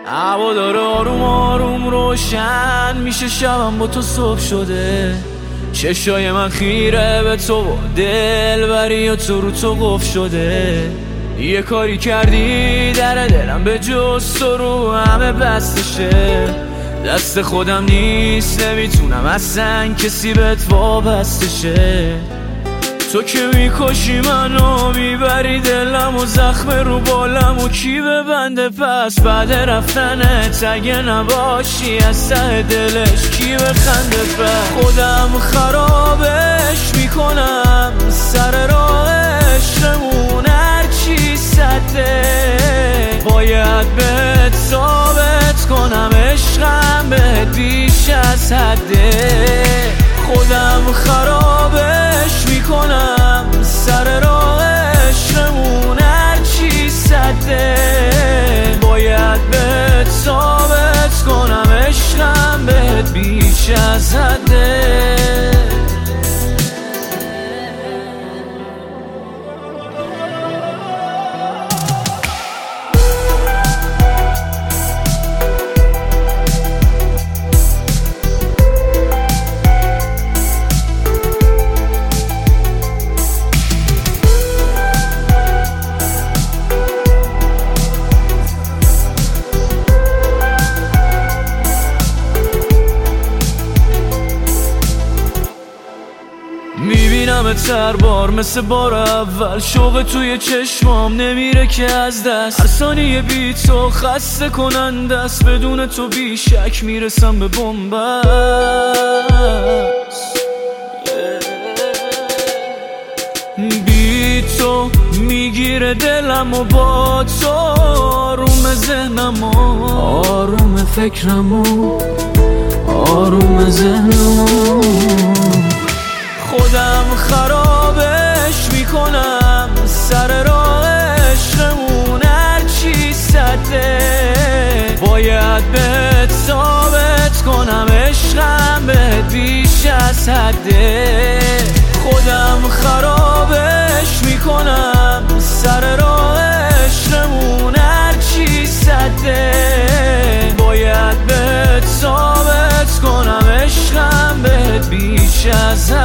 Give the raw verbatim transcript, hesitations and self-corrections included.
هوا داره آروم آروم روشن میشه، شبم با تو صبح شده. چشای من خیره به تو و دلبری و تو رو تو قفل شده. یه کاری کردی در دلم به جز تو رو همه بستشه. دست خودم نیست نمیتونم اصلا کسی بهت وابسته شه. تو که میکشی منو میبری دلم و زخم رو بالم و کی ببنده پس بعد رفتنت اگه نباشی از ته دلش کی بخنده پس. خودم خرابش میکنم سر راهشمون هرچی سده. باید بهت ثابت کنم عشقم بهت بیش از حده. خودم خرابش میکنم سر راهشمون هرچی سده. باید بهت ثابت کنم عشقم بهت بیش از حده. میبینم هر بار مثل بار اول، شوق توی چشمام نمیره که از دست. هر ثانیه بی تو خسته کننده است، بدون تو بیشک میرسم به بنبست. بی تو میگیره دلم و با تو آروم ذهنم و آروم فکرم و آروم ذهنم. خودم خرابش میکنم سر راهشمون هرچی سده. باید بهت ثابت کنم عشقم بهت بیش از حده. خودم خرابش میکنم سر راهشممون هرچی سده. باید بهت ثابت کنم عشقم بهت بیش از حده.